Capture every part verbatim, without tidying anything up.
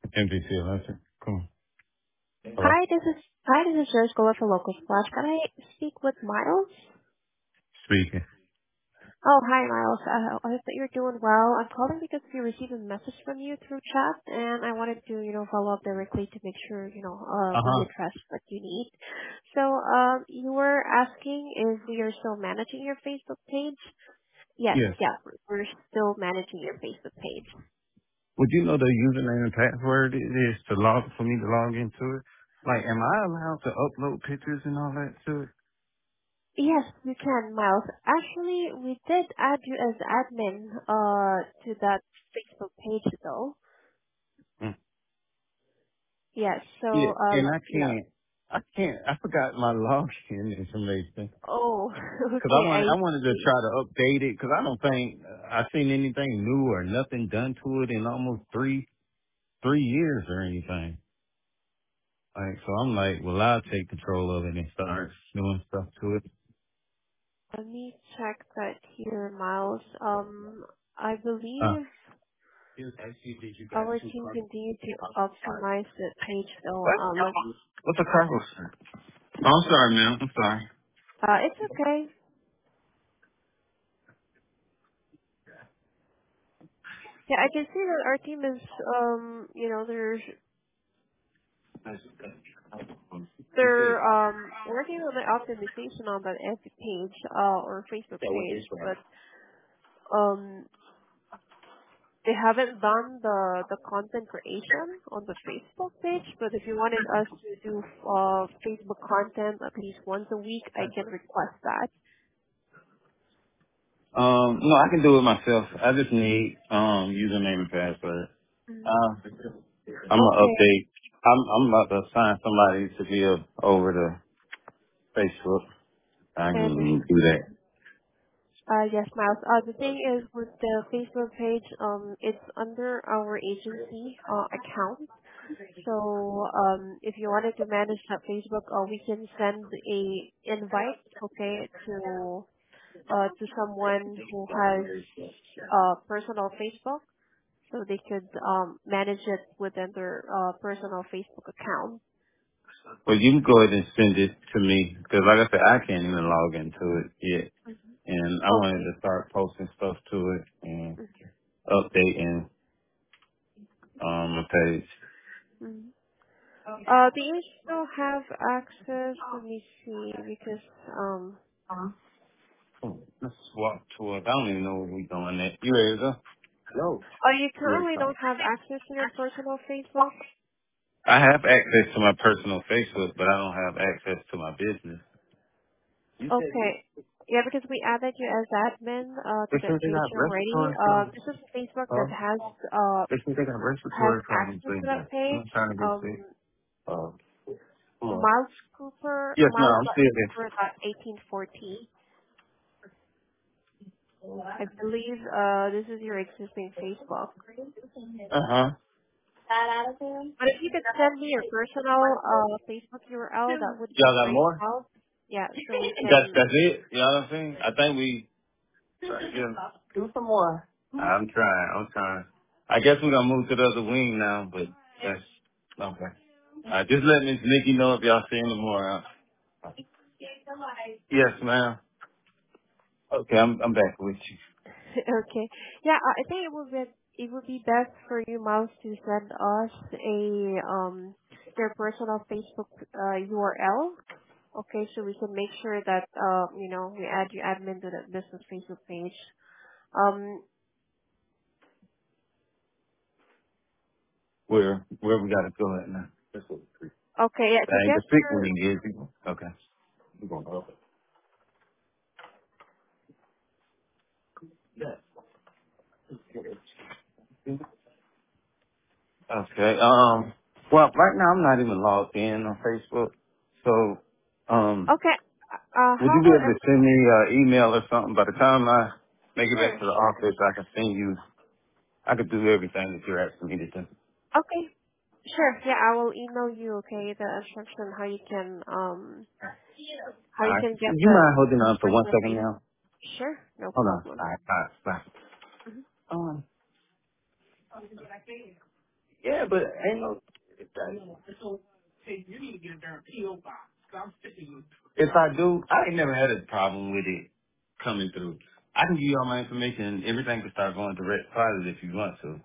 M D C Electric. Cool. Hello? Hi, this is hi, this is George Gola for Local Splash. Can I speak with Miles? Speaking. Oh, hi, Miles. Uh, I hope that you're doing well. I'm calling because we received a message from you through chat, and I wanted to, you know, follow up directly to make sure, you know, uh, we Uh-huh. address what you need. So, um, you were asking if we are still managing your Facebook page? Yes, Yes. yeah, we're we're still managing your Facebook page. Would you know the username and password it is to log for me to log into it? Like, am I allowed to upload pictures and all that to it? Yes, you can, Miles. Actually, we did add you as admin uh to that Facebook page though. Mm. Yes, Yeah, so um and I yeah. can't, I can't, I forgot my login information. Oh, Cause I okay, wanted, I I wanted to see. try to update it cause I don't think uh, I've seen anything new or nothing done to it in almost three, three years or anything. Like, so I'm like, well, I'll take control of it and start doing stuff to it. Let me check that here, Miles. Um I Uh, believe our team continued to optimize the page though. what? Uh, let me What's a cargo? Oh, I'm sorry, man. I'm sorry. uh it's okay. Yeah, I can see that our team is um you know, there's they're um working on the optimization on that F B page uh or Facebook page, but um they haven't done the the content creation on the Facebook page. But if you wanted us to do uh Facebook content at least once a week, I can request that. Um, no, I can do it myself. I just need um username and password. Mhm. Uh, I'm gonna Okay. update. I'm I'm about to assign somebody to be a, over to Facebook. I And can do that. uh yes, Miles. Uh the thing is with the Facebook page, um it's under our agency uh account. So um, if you wanted to manage that Facebook, uh, we can send a invite, okay, to uh, to someone who has uh, personal Facebook, so they could um, manage it within their uh, personal Facebook account. Well, you can go ahead and send it to me because, like I said, I can't even log into it yet, Mhm. and I wanted Okay. to start posting stuff to it and Mhm. updating um the page. Mhm. Uh, do you still have access? Let me see, because um, Oh, let's walk towards. I don't even know where we're going at. You ready to go? No. oh, you Ready currently to go. don't have access to your personal Facebook. I have access to my personal Facebook, but I don't have access to my business. You said this. Okay. Yeah, because we added you as admin uh, to They that said they page got already. respiratory Uh, problems. this is Facebook that Huh? has uh, They said they got has respiratory problems. access to Baby. that page. I'm trying to get Um, sick. Uh, come on. Miles Cooper, Yes, no, Miles I'm still there. Cooper eighteen forty. I believe uh, this is your existing Facebook. Uh huh. But if you could send me your personal uh, Facebook U R L, that would be Y'all got great. more? Miles. Yeah, so we That's can. that's it. You know what I'm saying? I think we. Try to get 'em. Do some more. I'm trying. I'm trying. I guess we're gonna move to the other wing now, but that's okay. Uh, just let Miss Nikki know if y'all see any more. Uh, yes, ma'am. Okay, I'm I'm back with you. Okay. Yeah, I I think it would be it would be best for you, Miles, to send us a um your personal Facebook uh, U R L. Okay, so we can make sure that uh you know we add you admin to the business Facebook page. Um. Where where we gotta go at now? That's what we- Okay. Yeah. To That ain't get the sick your wing, is it? Okay. We gonna go. Okay. Um. Well, right now I'm not even logged in on Facebook, so um. okay. Uh, Would how you be about able a to send me an email or something? By the time I make it sure, back to the sure. office, I can send you. I could do everything that you're asking me to do. Okay. Sure. Yeah, I will email you. Okay, the instruction how you can um how All you right. can get You the mind holding on for one personal second face. now? Sure. No Hold on. problem. All right. All right. Bye. Mhm. Um. Yeah, but ain't no. If I do, I ain't never had a problem with it coming through. I can give you all my information and everything can start going direct deposit if you want to.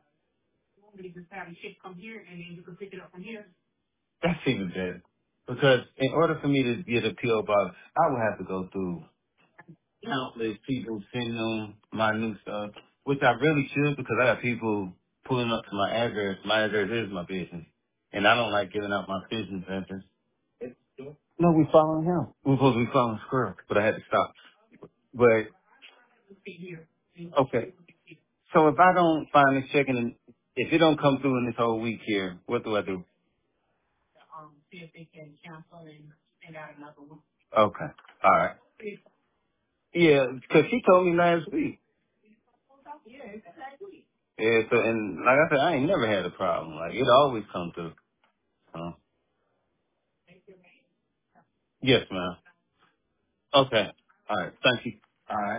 That's even better. Because in order for me to get a P O box, I would have to go through countless people sending them my new stuff, which I really should because I got people pulling up to my address. My address is my business. And I don't like giving out my business address. No, we following him. We're supposed to be following Squirrel, but I had to stop. But, okay. So if I don't find this check and if it don't come through in this whole week here, what do I do? Okay. All right. Yeah, because she told me last week. Yeah, so, and like I said, I ain't never had a problem. Like, it always come through. So, yes, ma'am. Okay. All right. Thank you. All right.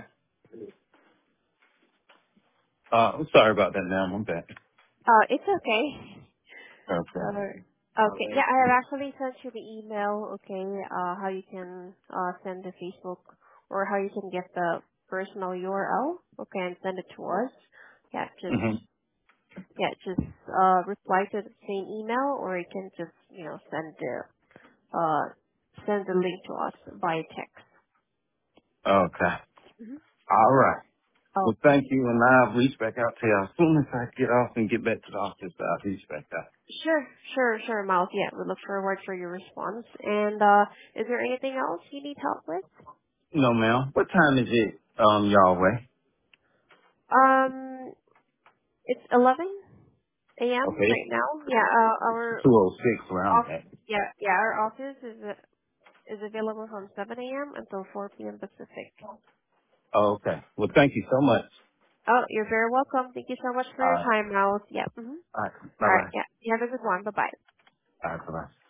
Uh, I'm sorry about that, ma'am. I'm back. Uh, it's okay. Okay. Uh, okay. Yeah, I have actually sent you the email, okay, uh, how you can uh, send the Facebook or how you can get the personal U R L, okay, and send it to us. Yeah, just, Mm-hmm. yeah, just, uh, reply to the same email or you can just, you know, send the, uh, send the link to us via text. Okay. hmm All right. Well, Okay. thank you, and I'll reach back out to you as soon as I get off and get back to the office. I'll reach back out. Sure, sure, sure, Miles. Yeah, we look forward for your response. And, uh, is there anything else you need help with? No, ma'am. What time is it, um, y'all way? Um, it's eleven a m Okay. right now. Yeah, uh, our two oh six where I'm off, at. yeah, yeah, our office is uh, is available from seven a m until four p m Pacific. Oh, okay. Well, thank you so much. Oh, you're very welcome. Thank you so much for All your right. time, Miles. Yeah. Mm-hmm. All right. All right. Bye-bye. Yeah. You have a good one. Bye bye. All right. Bye-bye.